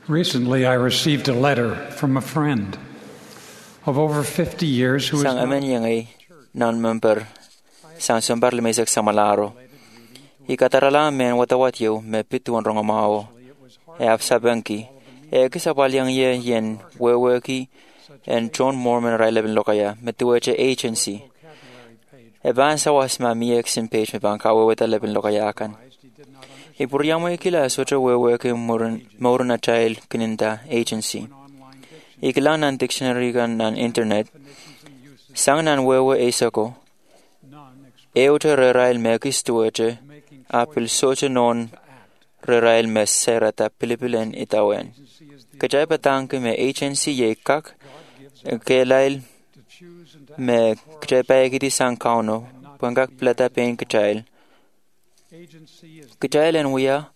Recently, I received a letter from a friend of over 50 years who is Sang amen yangai non member sang sombar le mesak samalaro. Ikatarala men watawat yo me pituan rongamao. E afsabanki. E kisabal yang ye yen weweki and John Mormon Raileben Lokaya metuache agency. E ban sawas ma miek sin page me ban kawe weta leben lokayakan. Ipuriamo ikila socha weweki morna child kininta agency. Ikilang nan dictionary kan nan internet. Sang nan wewe esako. Eute rerail mekis tuache. Apil socha non rerail mes serata pilipilen itawen. Kajay patangke me agency ye kak. Kelail me kajay paegiti sang kauno. Pangak plata pen kajayl. Kajayl en wia.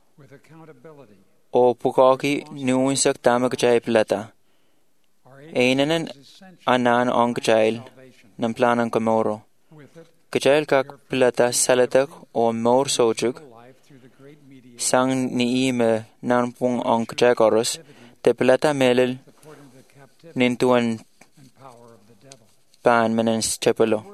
O pukoki nuunsak tama kajay plata. Einanen anan on kajayl. Nam planan kamoro. Kajayl kak plata salatak o mor sojuk. Sang ni me nanpung on kajay koros. Te plata melil. Nintuan pan menens chapelo.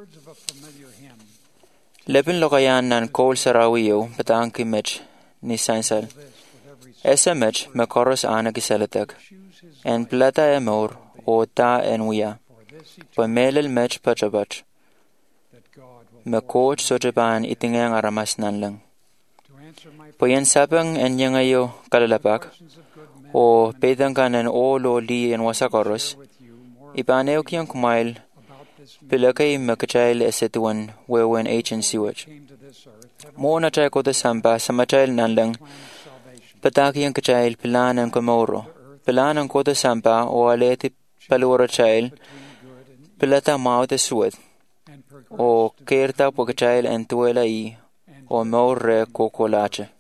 Lepin lokayan nan kol sarawiyo patangki mech ni sansal. Esa mech me koros ana kisalatak. En plata emor o ta enwia. Pa melil mech pachabach. Me coach sojaban itingang aramas nanlang. Pa yan sabang en yangayo kalalapak. O pedangkan en olo li en wasakoros. Ipaneo kiyang kumail. Pilakay makachayl esetuan wewen agency wach. Mo na chay ko ta samba sa machayl nanlang. Pataki ang kachayl pilanan kumoro. Pilanan ko ta samba o aleti palura chayl. Pilata mao ta suwet. O kerta po kachayl en tuela I. O maure kokolache.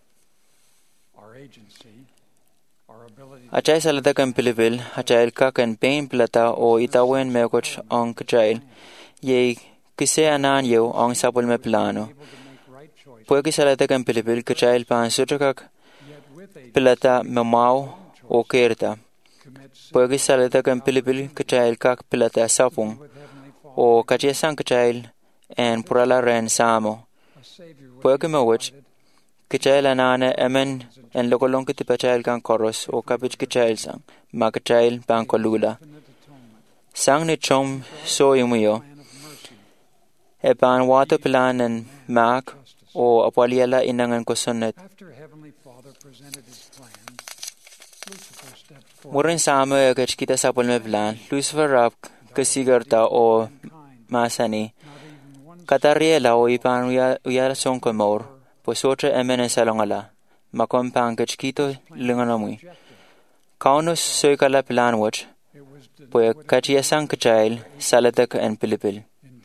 Achay salatak ang Pilipil, achay kak ang pain plata o itawen mekoch ang kachayl. Ye kise anan yo ang sapul me plano. Pwede salatak ang Pilipil kachayl pan sutrakak plata mamao o kerta. Pwede salatak ang Pilipil kachayl kak plata sapung o kachesang kachayl en purala ren samo. Pwede mawach kachayl anane emen en lokolong kitipachayl kang koros o kapich kachayl sang makachayl pang kolula. Sang ni chom so yumuyo. E pan wato pilanan mak o apwaliala inangan kosonet. Murin samo e kachkita sapul me plan. Lucifer rap kasigarta o masani. Katariela o ipan uyala song komor. Posotra emene salongala. Makompang kachkito linganamui. Kaunus soy kala plan watch. Poe kachiasang kachayl salatak en Pilipil.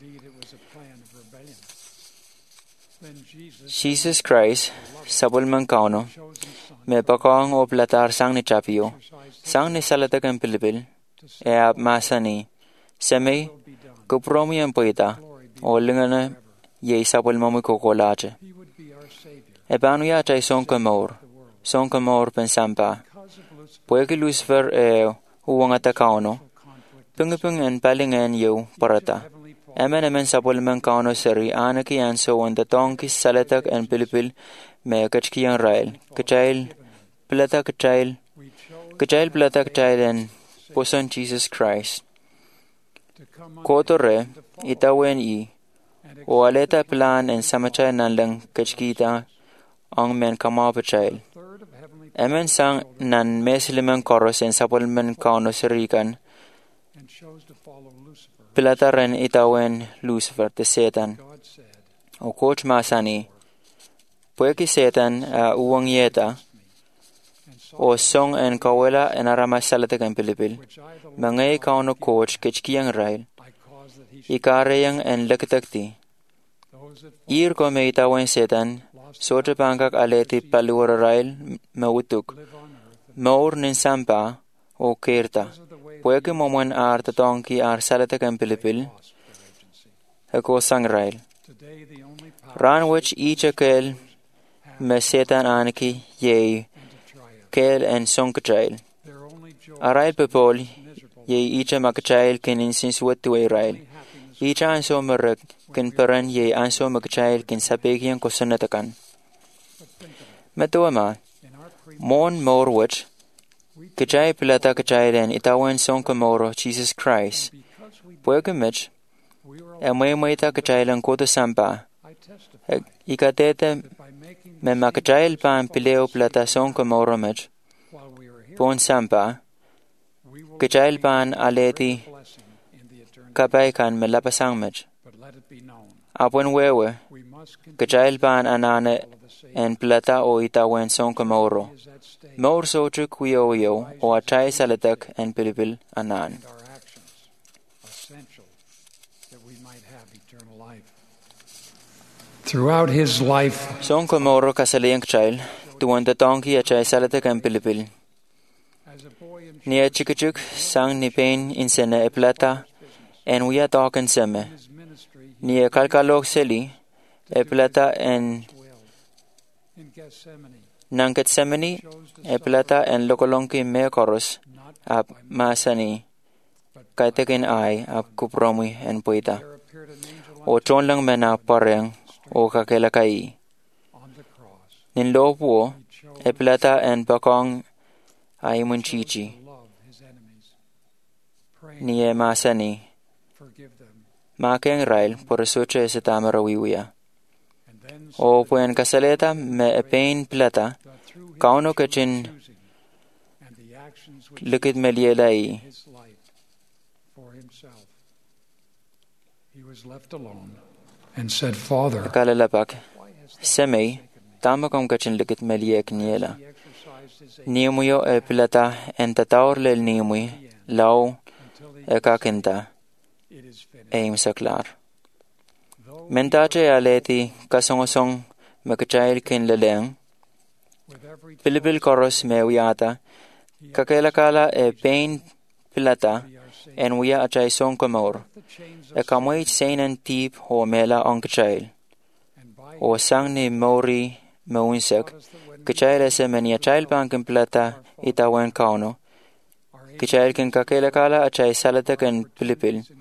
Jesus Christ, sabul man kauno, me pakong o platar sang ni chapio, sang ni salatak en Pilipil, e ap masani, semay, kupromi ang poita, o lingana, ye sabul mamu kokolache. E panuya chay son kamor pensampa, pueke Lucifer e uwangata kauno, pungipung en palingen yo parata. Emen sapul man kauno seri anaki anso wanda tongki salatak en Pilipil me kachkiyang rail. Kachayl plata kachayl en poson Jesus Christ. Kotore itawen I o aleta plan en samachay nanlang kachkita ang men kamapachayl. Emen sang nan mesliman koros en sapul man kauno serikan. Pilataren itawen Lucifer te Satan. O coach masani. Pueki Satan uwang yeta. O song en kawela en aramas salatak en Pilipil. Mangay kauno coach kechkiyang rail. Ikareyang en lakitakti. Ir ko me itawen Satan. Sotra pangkak aleti paluara rail mautuk. Maur nin sampa o kerta. Pueke moman ar tatongki ar salatak ang Pilipil. Ako sang rail. Ran which each akel me Satan anki ye kel en song kachail. Their only joy Arail pepol, is miserable. ye icha makachail kin insin suwatu Israel. Icha anso merek kin peran ye anso makachail kin sapegian kosanatakan. But think of it. Metuama, In our pre mon morwich, we kachai pilata kachailen itawan song kamoro Jesus Christ. because we Puegamich, we were e moita kachailan kota sampa. I testify Ikatete that by making me makachail pan pileo plata song kamoro mich, while we were here, pon sampa, we will kachail pan aleti blessing in the eternity. kapay kan me lapasang mich. But let it be known, Apon wewe, we must continue kachail pan anane all of the same. en plata o itawen song kamoro. Is at stake Mor sochu kuyo o achai salatak en pilipil anan. and our actions essential that we might have eternal life. Throughout his life, Song kamoro kasaliyang kchail, tuwan tatongi achai salatak en pilipil. as a boy in Nia chikachuk sang ni pain insene e plata en uya token seme. his ministry, Nia kalkalok seli e plata en will in Gethsemane nangket semeni chose to e plata en lokolongki me koros not ap masani kaitekin ai ap kupromi en puita. there appeared an angel O chon lang mena pareng o kakelakai. on the cross. Nin lopuo He chose e plata en bakong ay munchichi. to love his enemies, praying, Ni e masani forgive them, makeng rail por suche se tamarawiwia. and then O puen kasaleta me e pain plata that through his kauno kachin choosing and the actions which likit melielai. his life for himself, he was left alone and said, Father, Kalalapak why hast thou semei tama kong kachin likit meliek niela. he exercised his aim Nimuyo e plata en tataor lel nimui lau until e kakinta it is finished? aim saklar. Though Mentache aleti kasongosong makachail kin leleng with every pilipil koros me wiata kakelakala e pain pilata be our Savior, en wia achay song kamor. the chains E of kamoy sainan tip ho mela on kachail. and by O sang ni mori maunsek us that when kachail ese menia chail pankin plata itawen kauno. our Kachail kin kakelakala achay salata kin pilipil. increased,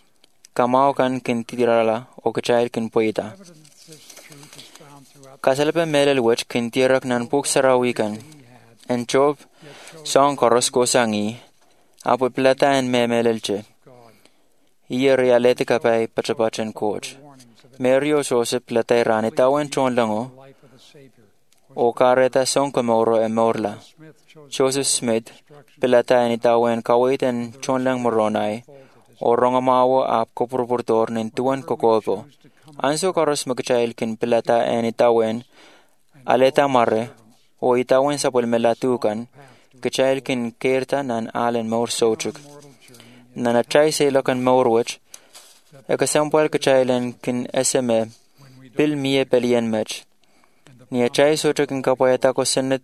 Kamao kan kin tirala o kachail kin poita. evidence this truth is found throughout Kasalape melel wich kin tirak nan puk sarawikan. he had, En job yet chose song koros ko sangi. Apo plata en me melelche. God. Iye realete kapay pachapachen coach. Warnings of Merio sose plata irani tawen chon lango. the life of the Savior. O kareta song kamoro e morla. Smith chose Joseph Smith destruction, plata en itawen kawit en chon lang moronay. folded his O rongamawo ap kopurportor nin tuwan kokopo. choose to come Anso karos magchail kin plata en itawen. Aleta marre. O itawen sa pulmelatukan. Kachail kin kerta nan alen mor sochuk. mortal journey Nanachay sa ilokan morwich. E kasampal kachailen kin eseme. when we Pil mie pelien mech. and the Ni achay sochuk kin kapayata ko senit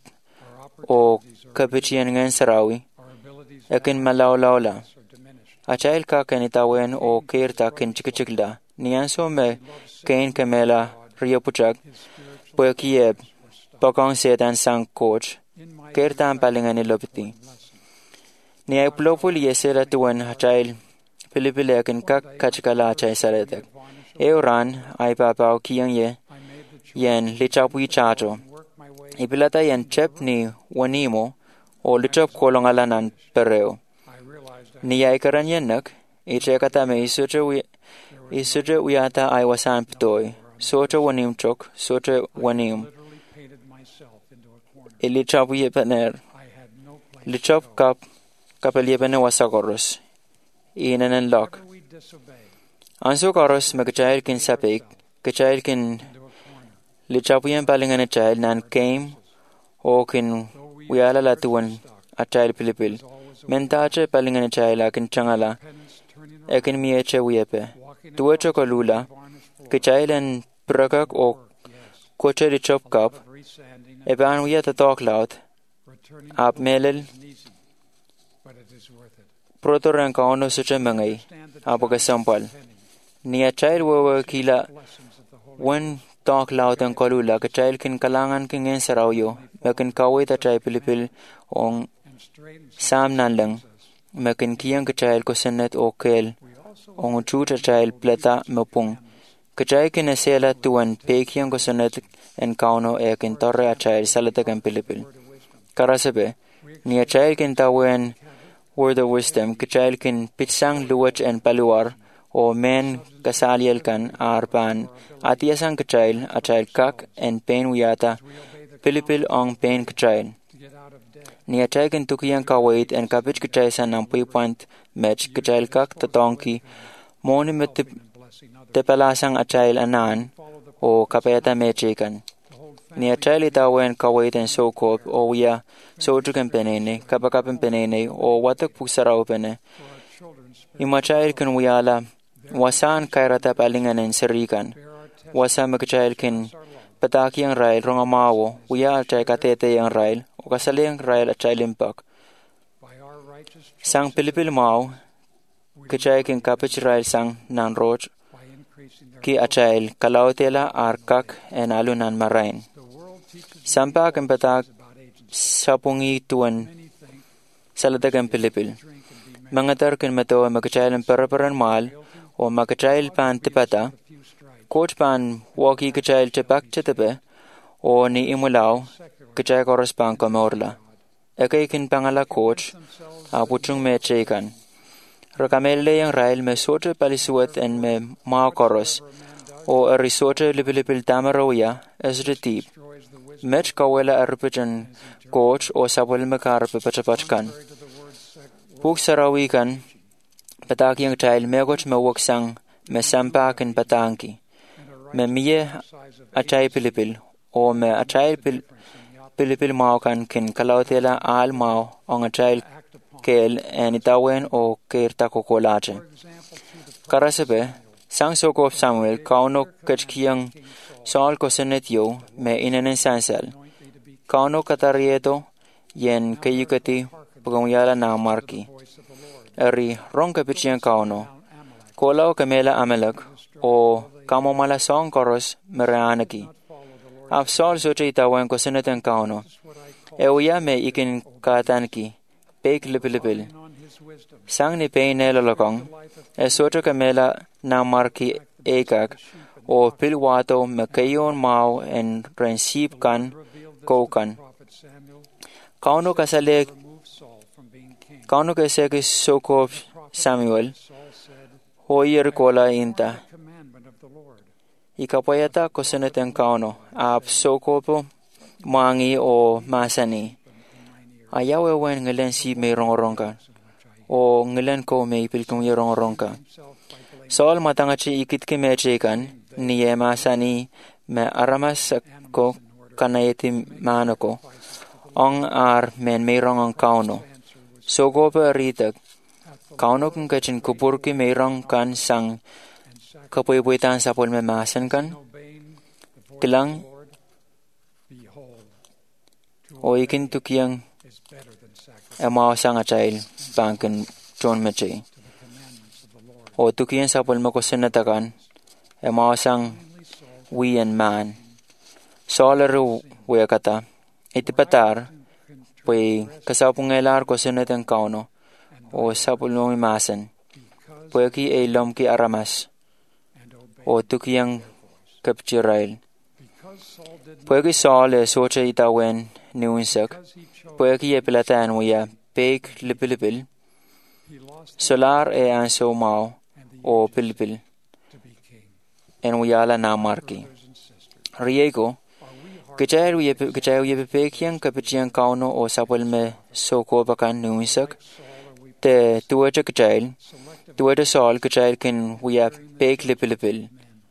our o kapichian ngayon sarawi. our abilities E kin malaw-lawla. are diminished. Achail ka kin itawen o kerta kin chikichikla. Niyan so me kain kamela riyapuchak. His spiritual Pue kieb. were stopped. Pakong setan sang coach. In my Kerta ang palingan ni lopiti. lesson, Ni ay plopul yesera tuwan achail. Pilipili akin kachikala achay saratek. varnish Euran ay papaw kiyang ye. I made the choice Yen lichapui chacho. to work my way. Ipilata yen chep ni wanimo o lichap kolong alanan pereo. I realized Ni ay karan yen nak. Iche katame isuje uyata ay wasan pitoy. Socha wanim chok. Socha wanim. literally painted myself into a corner. Ilichapu yepener. I had no place. Lichap kap kapelyepene wasakoros. Inanen lok. Whenever we disobey Anso koros magchail kin sapik. Kachail kin into a corner, lichapuyan palingan na child nan came o kin wiala latuan at child pilipil. Mentache palingan na child akin changala penance turning ekin mieche wiepe. walking Tuwecho kolula varnish floor. kachail en prakak o Yes, koche lichop kap of resanding and eban wiya tatok laut returning ap melel isn't easy, but it is worth it. protoren kauno suche mangay Stand the apo kasampal. penny Nia child wewe kila wen talk loud and kolula ka child kin kalangan kin en sarauyo mekin kawit a child pilipil ong sam nanlang mekin kiyang ka child ko senet o kel ong chut a child pleta mepung ka child kin esela tuan pe kiyang ko senet en kauno e kin torre a child salata kan pilipil karasabe nia child kin tawen word of wisdom ka child kin pitsang luwach en paluar o men kasaliel kan arpan atiasang kachail a child kak en pen wiata pilipil ong pen kachail ni a child kan tukiang kawait en kapich kachail san ang puipant mech kachail kak tatongki moni met tepalasang a child anan o kapeta mechikan ni a child itawen kawait en sokop o wia sojukan penene kapakapen penene o watak puksaraw pene ima child kan wiala wasan kairata palingan en serikan wasa magchail kin pataki ang rail rongamawo uya chay katete ang rail o kasali ang rail at chay limpak sang pilipil mau kachay kin kapich rail sang nan roj ki achail kalautela arkak en alunan marain sampa kin patak sapungi tuan saladagan pilipil mangatar kin mato magchail ang paraparan mal o magchail pan tipata coach pan waki kachail cepak cetape o ni imulaw kachay koros pang kamorla ekay kin pangala coach apuchung me chekan rakamelle yang rail me sote palisuat en me ma koros o risote lipilipil tamaroya esretip mech kawela arpijan coach o sabol me karpe pachapachkan puk sarawikan pataki yang child megoch me waksang me sampakin patangki me miye achay pilipil o me achay pilipil mau kan kin kalautela al mau ong achay kel en itawen o kerta kokolache karasabe sang sokop Samuel kauno kachkiyang Saul ko senetyo me inanen sansal kauno katarieto yen kayukati pagamyala na marki eri rong kapichiyang kauno kolao kamela amalak o kamo malasong koros mereanaki. Af Saul soche itawen ko seneten kauno. Euya me ikin katanki. Pek lipilipil. Sang ni pei nelalakong. E soche kamela na marki ekak. O pilwato me kayon mau en rensip kan koukan. Kauno kasale. Kauno kaseke sokop Samuel. Hoyer kola inta. Ikapayata ko seneteng kauno, ap sokopo mangi o masani. Ayaw ewen ngelen si may rongrongka, o ngelen ko may pilkong rongrongka. Saul matangachi ikit ki mechekan, niye masani me aramas ko kanayeti manoko, ong ar men may rongang kauno. Sokopo ritak, kauno kung kachin kupur ki may rong kan sang kapoy-poytan sa pol memasan kan kilang o ikin tukiyang emaw sang achail bangkin John Meche o tukiyang sa pol makosinatakan emaw sang we and man solaru wekata itipatar pway kasapungelar ko sinatang kauno o sa pol memasan pway ki elom ki aramas o tukiyang kapchirail. Pwegi Saul e socha itawen niunsak, pwegi e pilatan waya pek lipilipil, solar e anso mau o pilipil, en wayala na marki. Riego, kachay waya pekyang kapchiyang kauno o sapal me soko bakan niunsak, te tuwacha kachay, tuwacha Saul kachay kin waya pek lipilipil.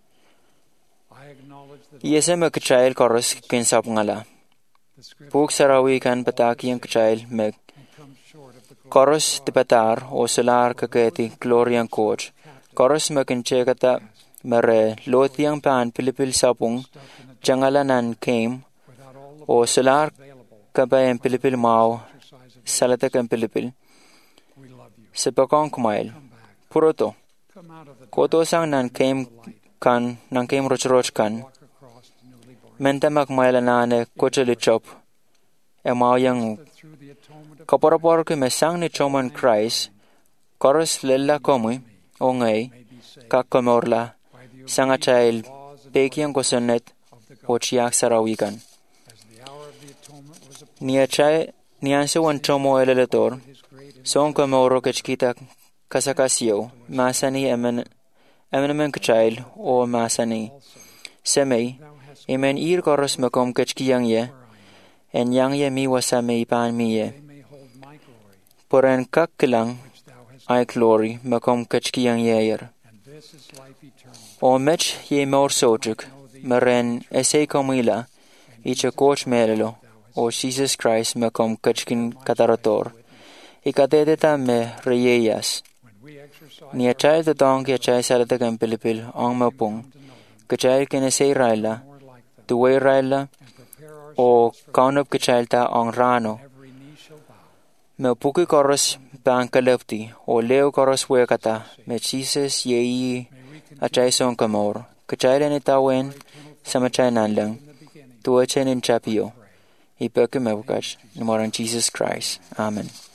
Yesem kachay koros kin sap ngala. Puk sarawi kan pataki ang kachay meg. Koros tipatar o solar kaketi gloriang coach. Koros makinche kata mere lotiang pan pilipil sapung jangalanan came o solar kabayang pilipil mau salatak ang pilipil. Sepakong kumail. Puroto. come out of the Koto sang nan kem roch kan. walk across to newly born. Mentamak mailanane kochelichop. Emao yang Through the atonement of kaporapor ke mesang ni choman Christ. Koros lella komui ongay kakomorla sanga chail pekiang kosonet o chiak sarawikan. as the hour of the atonement was appointed, Nia chai nianse wan chomo eleletor. his great Son komoro kechkita kasakasio masani emenemen kchail o masani. Semei emen ir koros makom kechkiyang ye en yang ye mi wasame ipan mi ye. they may hold my glory, Poren kakkilang which thou hast, ay glory makom kechkiyang yeyer. and this is life eternal. O mech ye mor sojuk meren ese komila icha coach melelo o Jesus Christ makom kechkin katarator. Ikatedeta me reyeyas. When we exercise Nia chai the dong ya chai salatagan pilipil ong mapung. Kachai kinese raila, more like them, tuway raila and prepare our o kaunop kachai ta ong rano. every knee shall bow. Me puki koros bangkalefti o leo koros wekata me Jesus yei achai son kamor. Kachai leni tawen samachai nanlang. In the beginning, Tuwa chen in chapio. Ipeke mevukach. Namoran Jesus Christ. Amen.